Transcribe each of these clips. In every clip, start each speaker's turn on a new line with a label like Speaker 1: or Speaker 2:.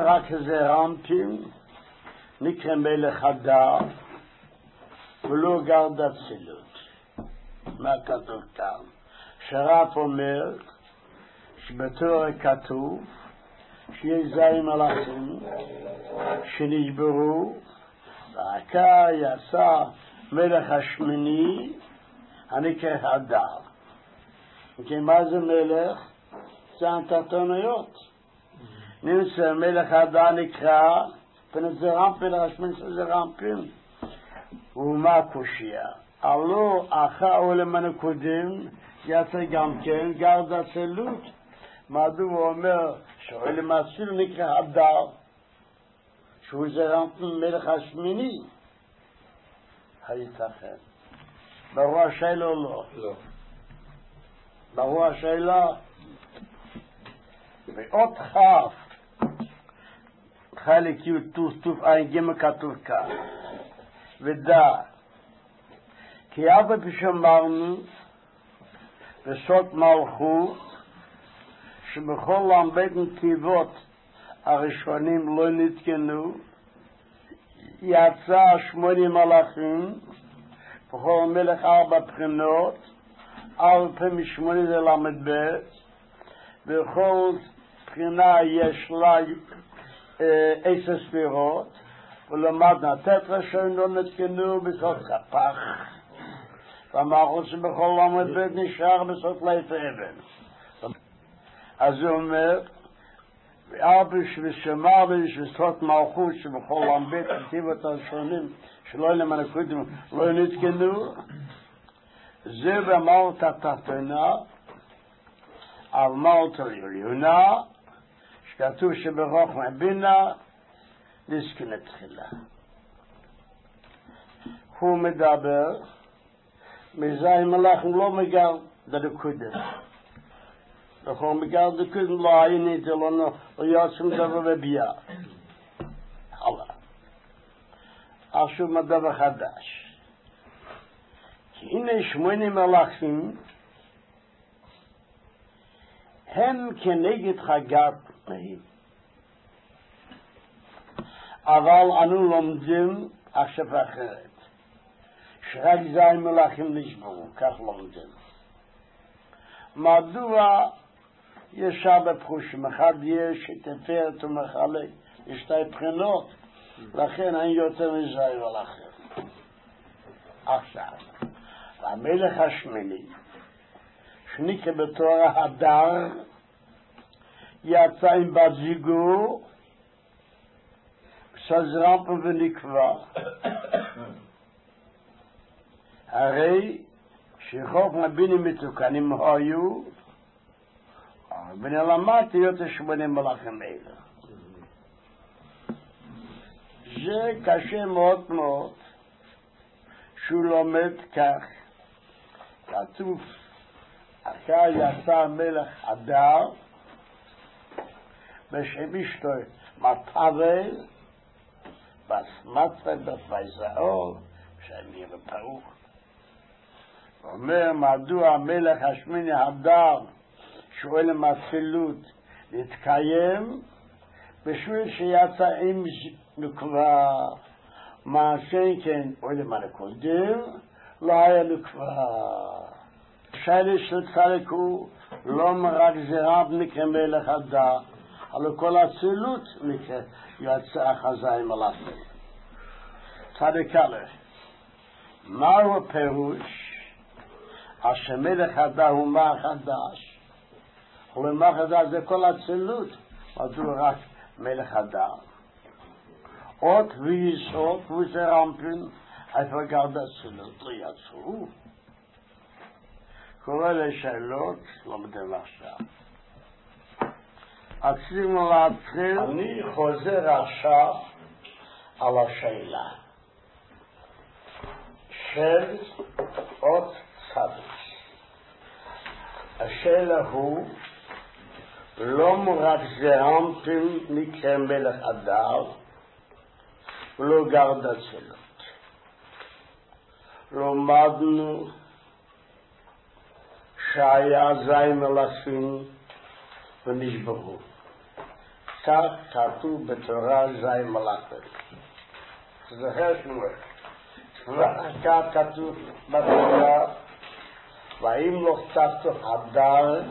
Speaker 1: רק זרמפים נקרא מלך הדר ולא גרד אצילות. מה כתוב כאן? שרף אומר שבתורה כתוב שיש זין מלאכים שנשברו ועקה יצא מלך השמיני הנקרא הדר. מה זה מלך? זה התחתוניות. נמצא מלך הדר נקרא פנזרמפ מלך השמיני זרמפים. ומה קושיה? הלא אחר עולם הנקודים יצא גם כן גרד אצילות. מדוע הוא אומר שעולם האצילות נקרא הדר שהוא זרמפ מלך השמיני? הייתכן? ברור השאלה או לא?
Speaker 2: לא.
Speaker 1: ברור השאלה? ואות חף חלק י' טוף עין ג' כתוב כאן ודע כי אף פי שאמרנו בסוד מלכות שבכל בית נתיבות הראשונים לא נתקנו יצא 80 מלאכים בכל מלך 4 בחינות 4 פעמים 8 זה למד ב' בכל בחינה יש לה 10 ספירות ולמדנה תתרה שלא נתקנו בסוד כפח ואמרנו שבכל למד ב' נשאר בסוד ליף אבן. אז הוא אומר וארבע ושמר ושסות מלכות שבכל למד ב' נתיבות הראשונים שלא למנקודים לא נתקנו זה במהות התחתונה על מהות העליונה שכתוב שבחוכמה בינה נזקנה תחילה. הוא מדבר מזין מלאכים לא מגל דקודם לכל מגל דקודם לא עיינית לא יעצום דבר בביאה הלאה. עכשיו מדבר חדש כי הנה 80 מלאכים הם כנגד חגת מהם אבל אנו לומדים עכשיו אחרת שרק זין מלאכים נשברו, כך לומדים. מדוע יש הרבה פרושים? אחד יש תפארת ומחלק, יש 2 בחינות, לכן אין יותר מזין מלאכים. עכשיו, המלך השמיני, שנקרא בתורה הדר, יצא עם בת זיגו, סזרמפ ונקבע. הרי שחוף מבינים מתוקנים היו ונלמדתי יותר 80 מלאכים אלה. זה קשה מאוד מאוד שהוא לומד כך כתוב אחר יצא מלך הדר בשם אשתו מטבל בסמצה בפייזאור שם יהיה בפרוך אומר מדוע המלך השמיני הדר שואל עם אצילות להתקיים בשביל שיצא עם נקבע מה שכן עולם הנקודים לא היה נקבע שאלה של צדקו לא רק זרעב נקרא מלך הדר אבל כל אצילות נקרא יצא חזאי מלאכים. צדק א' מהו הפירוש אשר מלך הדר הוא מה חדש ומה חדש זה כל אצילות מדוע רק מלך הדר עוד ויסוד וזרמפין איפה גרד אצילות לא יצאו קורא לשאלות לומדים עכשיו רצינו להתחיל אני חוזר עכשיו על השאלה של עוד צדיק. השאלה הוא לא רק זרמפים נקרא מלך הדר ולא גרד אצילות. למדנו שהיה זין מלאכים ונשברו. כך כתוב בתורה זי מלאכים. זוכר שמואל. כך כתוב בתורה, ואם לא צפתו הדר,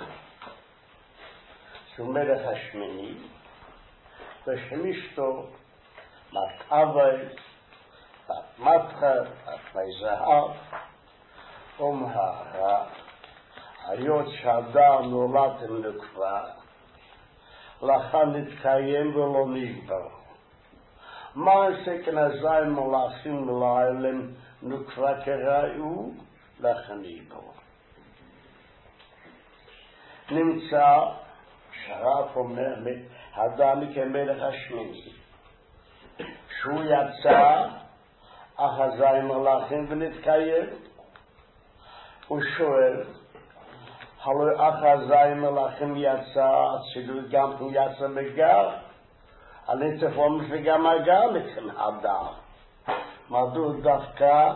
Speaker 1: שהוא מלך השמיני, ושמישתו בת אבי, בת מתחר, בת מזהב, ומהרה, היות שהדר נולד עם נקבה, לכן נתקיים ולא נגבר. מה שכן הזי מלאכים לעלם נקבה כראו, לכן נגבר. נמצא שרף אומר הדני כמלך השמיני, שהוא יצא אחזי מלאכים ונתקיים. הוא שואל, הלא אחזי מלאכים יצא, הצילוי גם הוא יצא מגר, אני תפום שגם הגר לכם הדר. מדוע דווקא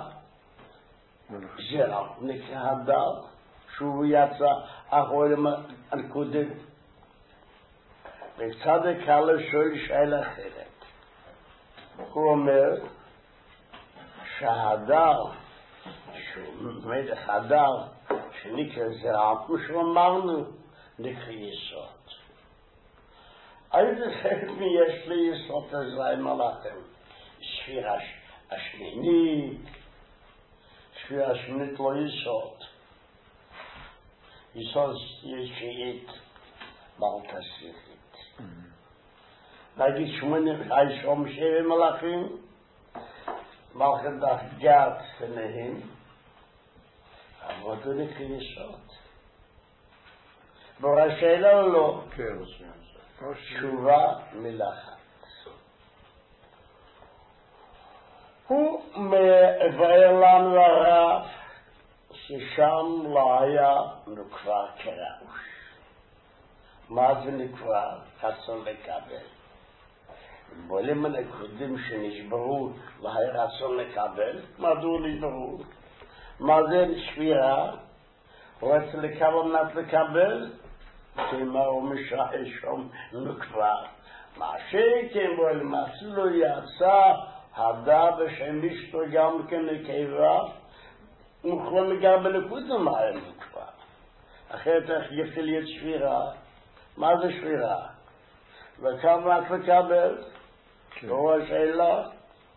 Speaker 1: זרע נקרא הדר, שהוא יצא אחרי הנקודת. וצדק הלב שואל שאלה אחרת. הוא אומר שההדר, שהוא מלך הדר, שנקרא זרע, כמו שאמרנו, נקרא יסוד. איזה חלק יש לי יסוד הזי מלאכים? ספירה השמינית, ספירה השמינית לא יסוד. יסוד ישיעית, מלכסיכית. נגיד שום שבע מלאכים, מלכת דרגת פניהם, אבל זה נקרא יסוד. בורא שאלה או לא? תשובה מלאכה. הוא מבאר לנו הרב ששם לא היה נקבה כראוי. מה זה נקבה? רצון לקבל. בולים הנקודים שנשברו והיה רצון לקבל, מדוע נשברו? מה זה שבירה? הוא רצה לקבל מנת לקבל? כמה הוא משעה שום נקבה. מה שכן בולים אפילו יצא הדר בשם אשתו גם כן נקבה, מוכלו מגר בנקודם היה נקבה. אחרת איך יפיל את שבירה? מה זה שבירה? וכמה את לקבל? זו השאלה.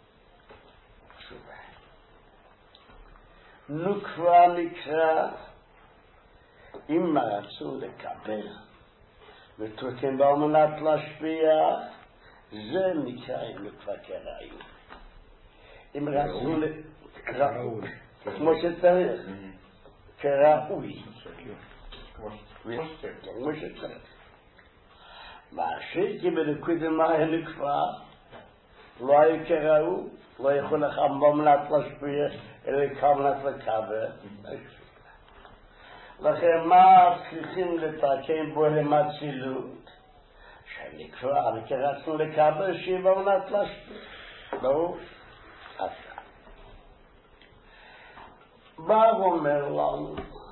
Speaker 1: נקבה נקרא, אם רצו לקבל ותורכים בה מנת להשפיע, זה נקרא נקבה כראוי. אם רצו כראוי, כמו שצריך, כראוי. כמו שצריך. מה שכי בנקודם היה נקבה, לא היה כראוי, לא יכול לך במנת להשפיע, אלא כמנת לקבל. לכן מה צריכים לתקן בו למצילות? שנקבה, וכרצנו לקבל שהיא במנת להשפיע. ברור? עשה. בא ואומר לנו,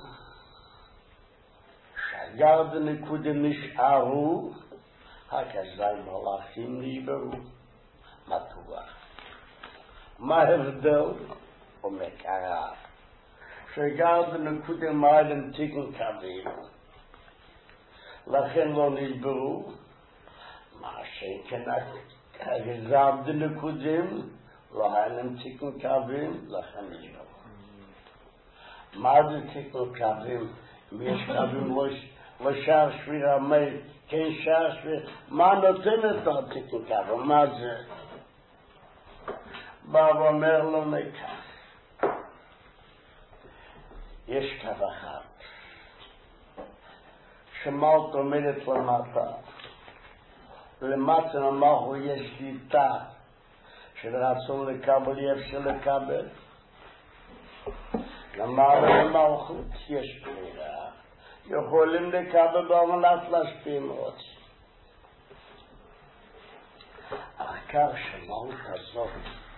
Speaker 1: שגר בנקודם נשארו, הכזי מלאכים נשברו. מדוע? מה ההבדל? אומר הרב, שגר בנקודם מעלם תיקון קווים, לכן לא נשברו. מה שכן הגזם בנקודם, לא היה להם תיקון קווים, לכן נשברו. מה זה תיקון קווים? אם יש קווים לא שער שבירה מי, כן שער שבירה, מה נותן את התיקון קווים? מה זה? בא ואומר לו מכך, יש קו אחד, שמלט עומדת למטה, למטה נאמרו יש שליטה, של רצון לקבל יפשר לקבל. נאמר למלכות יש ברירה, יכולים לקבל במנת להשפיע מאוד. העיקר שמלט הזאת,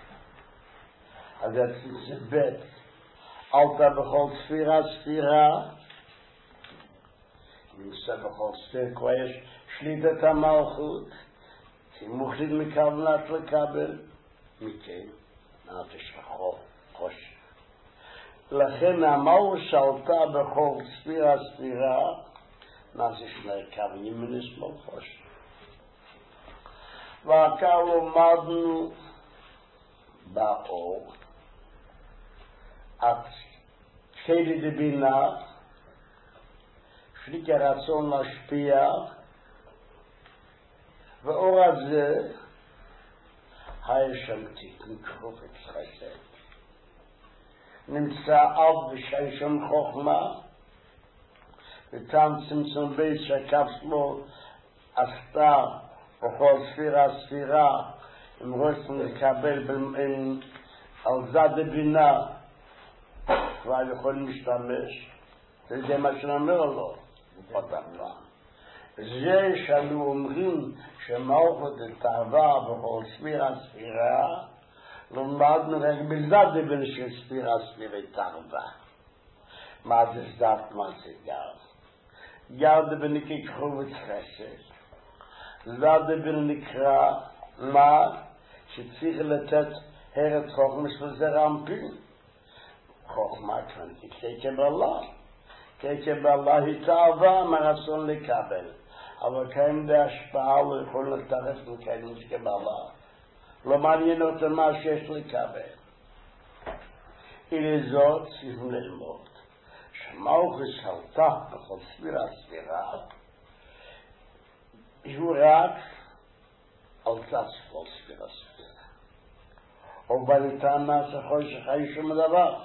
Speaker 1: אז זה בית, עלתה בכל ספירה, נמצא בכל ספירה, כבר יש שליטת המלכות, sie muchtig מכוונת לקבל, מכן, נפש חושך. לכן אמרו שלטה בכל ספירה, נעשה שני קווים מנסמול חושך. והקר לומדנו באור, את חלי דבינה, שליק הרצון להשפיע, ואור הזה, היה תיקון קרובץ חסד. נמצא אב ושי שם חוכמה, ותם צמצום בית שקפסלו עשתה בכל ספירה, אם רוצים לקבל על זד בינה, כבר יכולים להשתמש, זה מה שנאמר לו, זה שאנו אומרים שמערכות התאווה בכל ספירה, למדנו רק בזד בינה של ספירה תאווה. מה זה זד, מה זה גר? גר דבינה כקרובץ חסד. זד בינה נקרא מה שצריך לתת הרץ חוכמה של זה רמפין. חוכמה כאן כקבלה היא תאווה מרצון לקבל. אבל כאן בהשפעה לא יכול לתרס מכאן כקבלה. לא מעניין אותם מה שיש לקבל. אלה זאת צריכים ללמוד. שמערכת שלטה בכל ספירה, הוא רק על צד כל ספירה. או בניתן נעשה חושך היו שום דבר.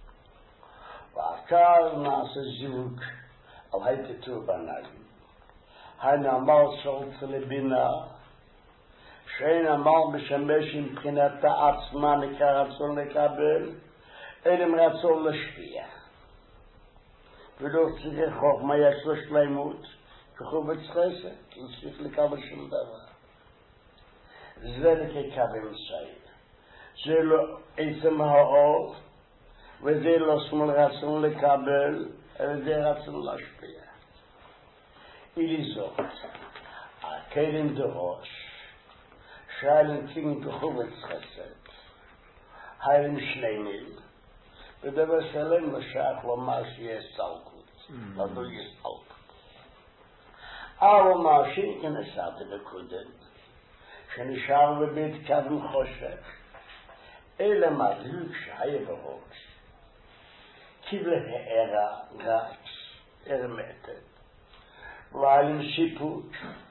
Speaker 1: והקר נעשה זיווג על היתתו בנאים. הנאמר שלטה לבינה, שאין אמר משמש מבחינתה עצמה נקרא רצון לקבל, אין רצון לשפיע. ולא צריך חוכמה, יש לו שלמות, כחובץ חסד, לא צריך לקבל שום דבר. זה לקבל מסעיד. זה לא עצם האור, וזה לא שמאל רצון לקבל, אלא זה רצון להשפיע. אילי זאת, הכלים דרוש, שהיילים תיגן כחובץ חסד, היילים שלמים, ודבר שלם משך לומר שיהיה סלקות, לא יהיה סלקות. אבל מה שכנסעתי בקודם, שנשאר בבית כבן חושך, אלא מדליק שהיה בראש, קיבלה הערה רק, הרמתת, והיילים שיפוט,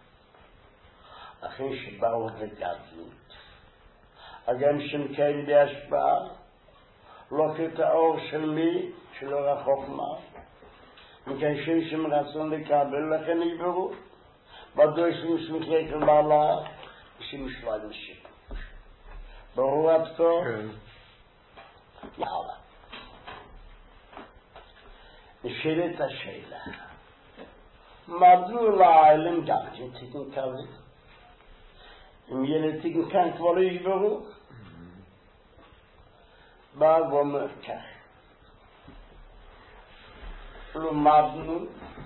Speaker 1: אחרי שבאו לגדלות, אגם שמקיים בהשפעה, לוקח את האור של מי? של אור החוכמה, מקיישים שם רצון לקבל, לכן יברו, בדו יש מסמכי קבלה, שמשלד משיפוט. ברור עד כה? יאללה. נשאלת השאלה, מדוע לעלם גם תיקן כזה? אם ילד תיקן כאן כבר לא יגברו, בא ואומר כך, למדנו,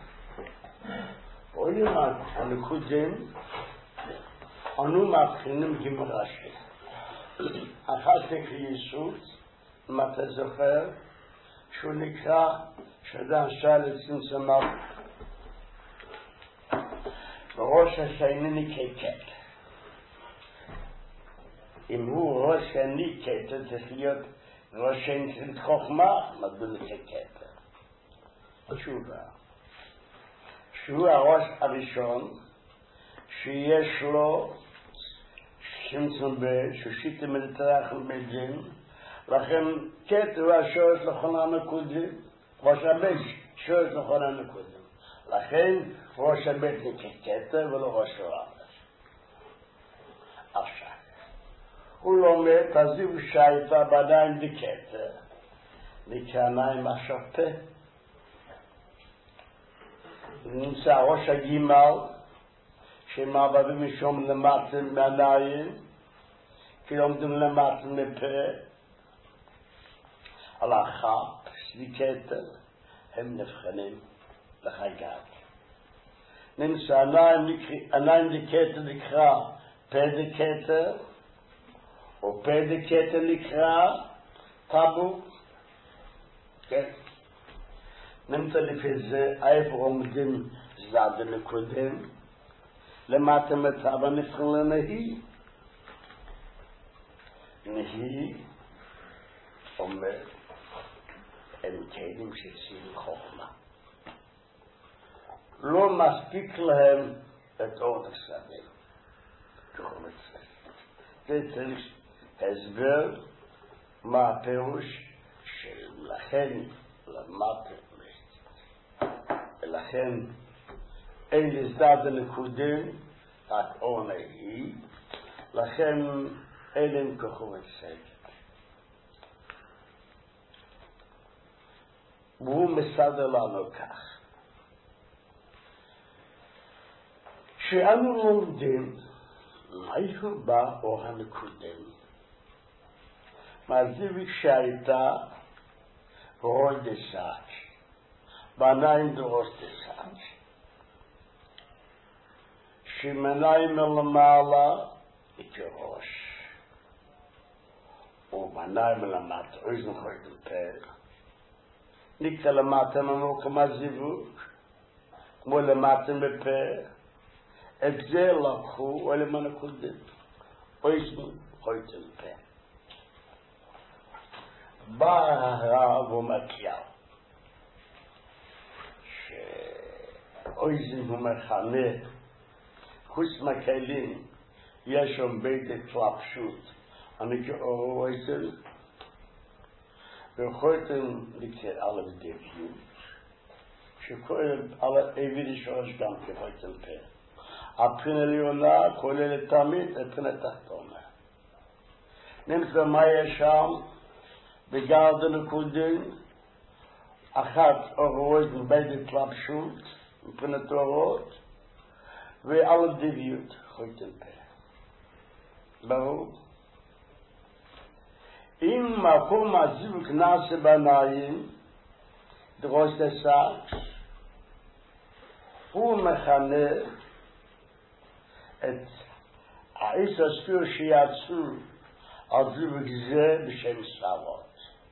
Speaker 1: או למד, אנו קודם, אנו מבחינים גמרשי. אחת כך יסוד, אם אתה זוכר, שהוא נקרא, שאדם שאל את צמצמר, בראש השני נקטת. אם הוא ראש השני נקטת, צריך להיות ראש השני חוכמה, מדוע נקטת. התשובה, שהוא הראש הראשון, שיש לו צמצום ששיטה מלתרח ובדין, לכן קטע הוא השורש לכל הנקודים, ראש הבית שורש לכל הנקודים. לכן ראש הבית נקטע ולא ראש הרמש. עכשיו, הוא לומד, תזיב שייפה בעיניים דקטע, מקרניים השופט, נמצא ראש הגימל, שמעבדים משום למטה מהעין, כי עומדים למטה מפה, על החק, סליקטר, הם נבחנים לחגת. נמצא עיניים דקטע נקרא פדקטר, או פדקטר נקרא טאבו. כן. נמצא לפי זה, איפה עומדים זד הנקודם, למטה מצב הנבחן לנהי. נהי אומר, הם כלים שצריכים חוכמה. לא מספיק להם את אור הסבל. זה צריך הסבר מה הפירוש של לכן למטה. ולכן אין לזד הנקודים רק אור נהי, לכן אין להם כוכבת סגל. והוא מסדר לנו כך. כשאנו לומדים מאיפה בא אור הנקודים, מהזיוויק שהייתה רוי דסאץ' בעיניים דרוש דסאץ' שמעיניים מלמעלה כראש ובעיניים מלמטה אוזן חויתם פה נקרא למטה ממוקם הזיוויק כמו למטה בפה את זה לקחו ולמה נקודים אוזן חויתם פה בא הרב ומקיאל שאוזן הוא מחנה חוץ מהכלים יש שם בית התלבשות אני כאור אוזן וחויתם לקרוא על הדביות שכולל על העבירי שורש גם כחויתם פה הבחינה עליונה כוללת תמיד הבחינה תחתונה נמצא מה יש שם בגרד הנקודים אחת אורוזן בית התלבשות מבחינת אורות ועל הדביות חויתם פה ברור אם מקום הזיוויק נעשה בעיניים דרוש דסאץ' הוא מכנה את העשר ספיר שיצאו על זיוויק זה בשם סרות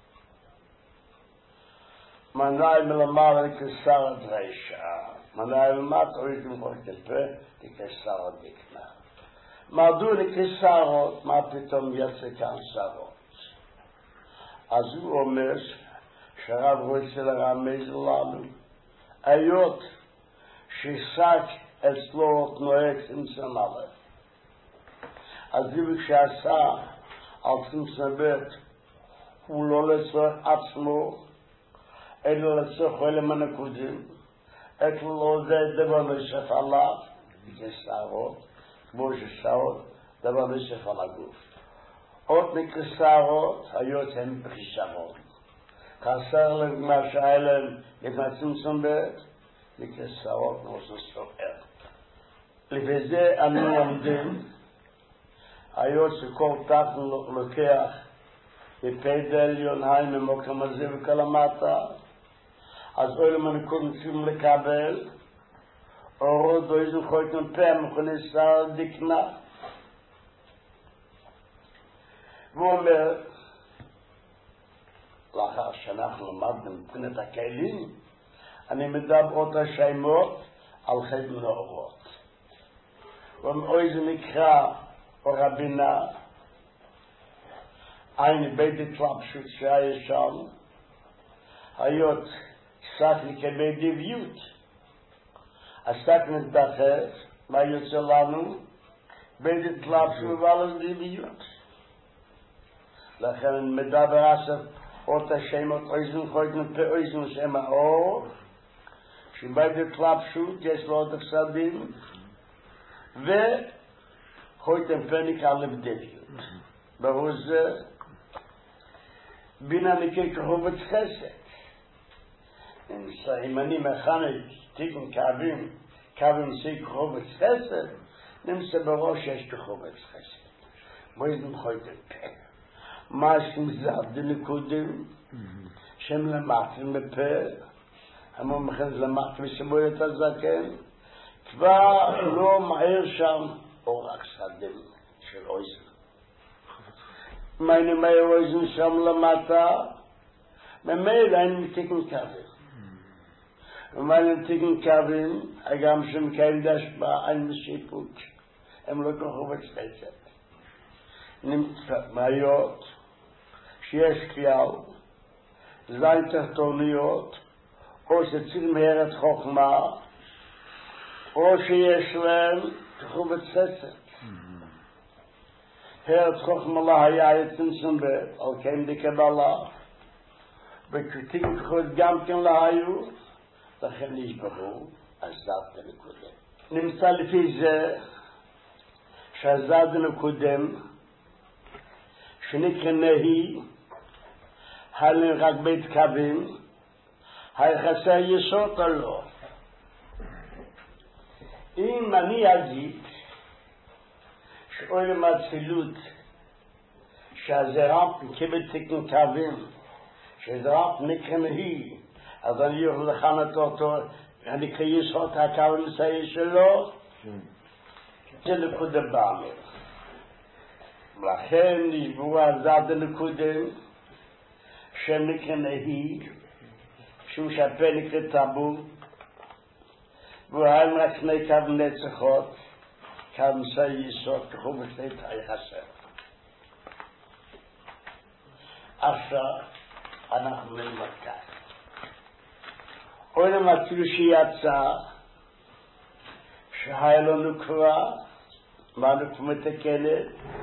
Speaker 1: מעיניים מלמעלה כשר הדרשה מעיניים למטה אוידים חויתם פה כשר הדקנה מדוע לכסרות מה פתאום יצא כאן שרות אז הוא אומר שהרב רוצה לרמז לנו היות ששק אצלו תנועה צמצם א' אז זיוויק שעשה על צמצם ב' הוא לא לצורך עצמו אלא לצורך אלה הנקודים אצלו זה דבר נשף עליו כסרות כמו ששרות דבר נשף על הגוף עוד מכסרות היות הם בחישבות חסר להם מה שהיה להם לפני צמצום ב' מכסרות נושא סוער לפי זה אנו לומדים היות שכל תחת לוקח בפדל יונהיים ממוקם הזה וכלמטה אז אוהלם הנקודים צריכים לקבל אורות ואיזו חויתם פה מכוני שר דקנה והוא אומר לאחר שאנחנו למדנו מבחינת הכלים אני מדבר את השמות על חבל האורות ואיזה נקרא אור הבינה ein beide Klapschutz שהיה שם, היות שק לקבל דביות. השק נתדחת, מה יוצא לנו? beide Klapschutz ועל דביות. לכן מדבר אסף עוד השמות אוזן חויתם פה אוזן שם האור, שבbeide Klapschutz יש לו עוד הפסדים, וחויתם פה נקרא לבדביות. ברור זה בינה נקרא כחובת חסד. אם אני מכנה תיקון קווים שי כחובת חסד, נמצא בראש יש כחובת חסד. מויזם חויתם פה. מה שמזד דנקודים, שם למטים בפה, אמרו מכן למטים ושמואל את הזקן, כבר לא מהר שם אורח שדם של אויזן. meine Meierweisen שם למטה, ממילא אין מתיקן קווים. ומאinen תיקן קווים, גם שם קיידש באין משיפוק, הם לא כוחו בצפצת. נמצא בעיות, שיש כלל, זין תחתוניות, או שצריכים מהרת חוכמה, או שיש להם כוחו בצפצת. Herz Chochmala היה יצנסם על כן דקבלה, בקריטיק חוד גם כן להיו, לכן נשברו, עזב דנקודם. נמצא לפי זה, שעזב דנקודם, שנקרא נהי, הלן רק בית קווים, היחסי יסוד עלו. אם אני אגיד, שאוילם הצילות שהזרעם קיבל תקן קווים שהזרעם נקרא נהי אז אני יכול לחנת אותו אני קייס אותה הקו המסעי שלו זה נקודה בעמר לכן נשברו הזד הנקודם שנקרא נהי שהוא שהפה נקרא טאבו והוא רק שני קו נצחות כאן זה יסוד כחו בשלט היחסר. עכשיו אנחנו נלמד כך. אוילם אפילו שיצא שהיה לנו כבר מה אנחנו מתקנת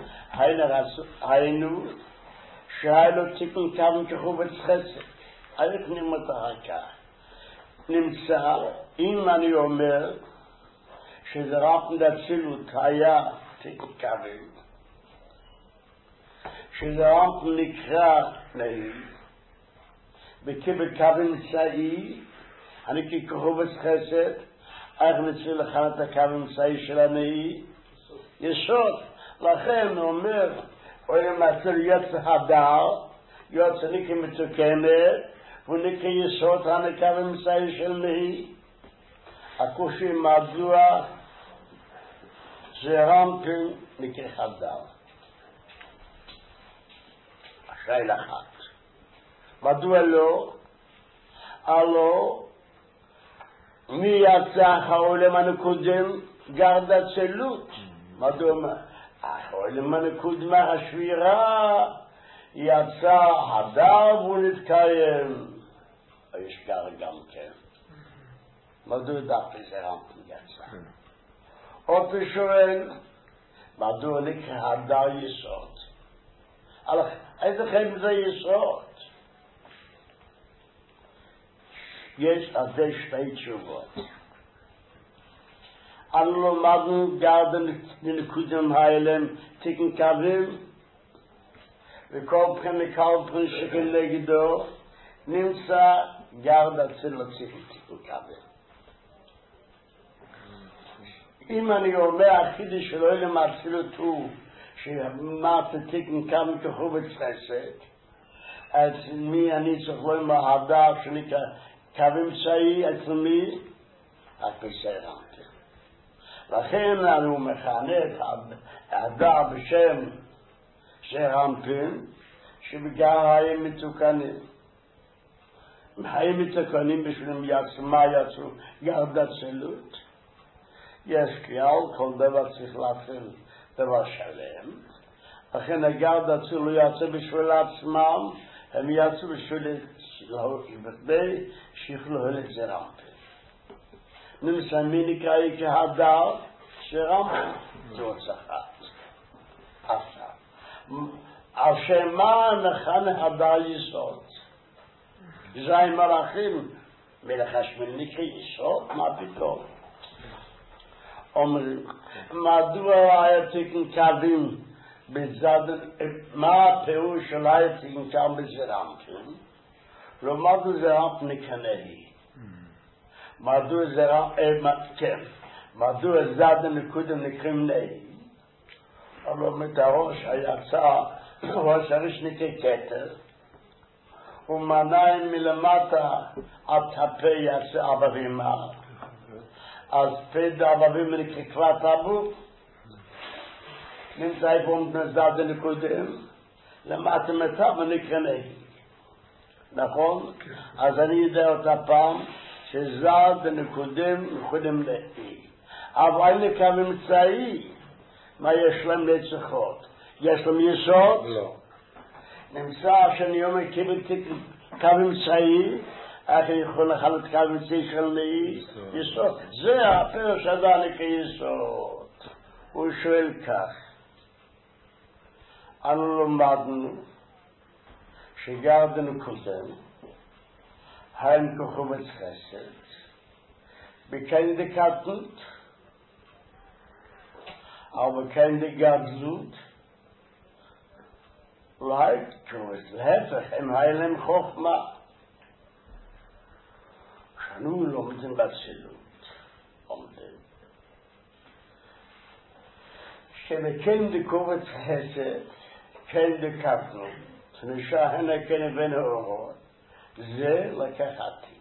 Speaker 1: היינו שהיה לו תיקון כמה כחו בשחסת. אנחנו נלמד אחר נמצא אם אני אומר שזה רפן דצילות היה תיקון קווים, שזה רפן נקרא נהי, וקיבל קווים צאי, אני ככוחו בסחסת, איך נצא לכאן את הקווים צאי של הנהי? יסוד. לכן הוא אומר, אוי למצל יוצא הדר, יוצא נקרא מתוקנת, והוא נקרא יסוד הנקווים צאי של נהי. הקושי מדוע זרעמפן נקרא חדר. השאלה אחת. מדוע לא? הלא מי יצא העולם הנקודם גרד הצלות. מדוע? העולם הנקודם השבירה יצא הדר והוא נתקיים. יש גר גם כן. מדוע דווקא זרעמפן יצא? עוד שואל, מדוע נקרא הדר יסוד? איזה חיים זה יסוד? יש על זה שתי תשובות. אנו למדנו גרדן לנקודם האלם תיקן קווים, וכל פרן שכנגדו נמצא גרד אצל תיקן קווים. אם אני אומר החידוש שלו למעצילות הוא שמעט תיקן כמה כחו בצחסת אז מי אני צריך לו עם ההדר שנקרא קווים צאי אצל מי? אצל סרמפן לכן אני מכנה את ההדר בשם סרמפן שבגלל היו מתוקנים היו מתוקנים בשבילים יצאו מה יצאו? גרדת צלות יש כלל, כל דבר צריך להתחיל דבר שלם. לכן הגרד הצילו יצא בשביל עצמם, הם יצאו בשביל בכדי שיכלו את זרעמפן. נמצא מי נקרא כהדר? זרעמפן. זאת אחת. עכשיו. על שמה נכן הדר יסוד. זי מלאכים. מלך השמיני נקרא יסוד? מה פתאום? אומרים, מדוע היה תיקן קווים בצד, מה הפירוש של היה תיקן קווים בזרעמפן? לא מדוע זרעמפן נקרא נהי. מדוע זד הנקודם נקראים נהי. אבל מתראש היצא, ראש הראש נקרא כתר, ומעניים מלמטה עד הפה יצא אברימה. אז פד אבבים נקרא כבר טאבו, נמצא פה נזד הנקודם, למטה מצב ונקרא נהי. נכון? אז אני יודע אותה פעם, שזד הנקודם נקודם נהי. אבל לקו אמצעי, מה יש להם לצחות? יש להם יסוד?
Speaker 2: לא.
Speaker 1: נמצא שאני אומר קו אמצעי, איך אני יכול לחלט קו אמצעי של נהי? יסוד. זה הפרש הדלק היסוד. הוא שואל כך, אנו למדנו שגרדנו קודם, הם כחומץ חסד, בקיין דקטנות, אבל בקיין דגדלות, להפך, הם היילם חוכמה. כשאנו לומדים בצילות, עומדים. שבקיין דקובץ חסד, קיין דקטנות, שנשאהנה כן בן האורות, זה לקחתי.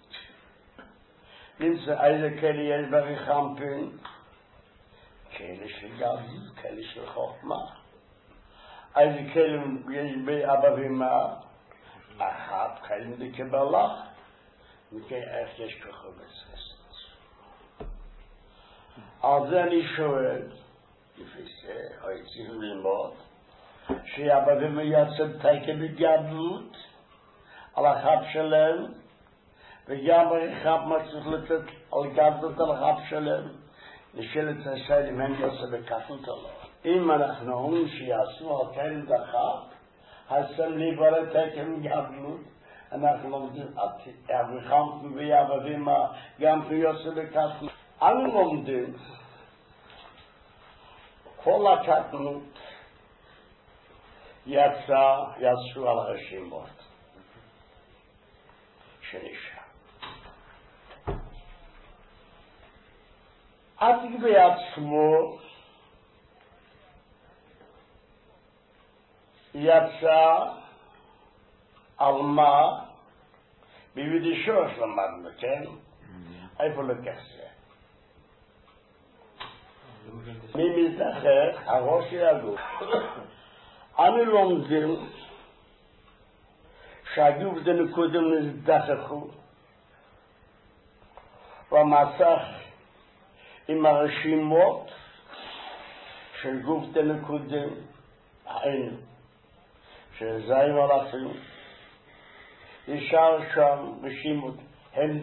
Speaker 1: נמצא איזה כאלה יש ברחמפין, כאלה של גדלות, כאלה של חוכמה. איזה כאלה יש באבא ומה, אחת כאלה דקבלה, מכן איך יש כחומץ חסד. על זה אני שואל, לפי זה, או צריכים ללמוד, שאבא ומה יצא תקן בגדלות, על החב שלהם, וגם הרחב מצליח לצאת על גדלות על החב שלהם, נשאלת השאלה אם הם יעשו בקטנות או לא. אם אנחנו אומרים שיעשו על כאלה דחב, אז הם ליבר תקן גדלות, אנחנו לומדים, הרחב ויאבא ומה גם יעשו בקטנות. אנו לומדים, כל הקטנות יצאו על הרשימות. שנשאר. עתיק בעצמו יצא על מה ביידישו למדנו, כן? איפה לקח זה? מי מזכר? הראש יגור. אנו לומדים שהגוף דנקודם נזדחכו והמסך עם הרשימות של גוף דנקודם היינו שזיים הלכים נשאר שם רשימות הם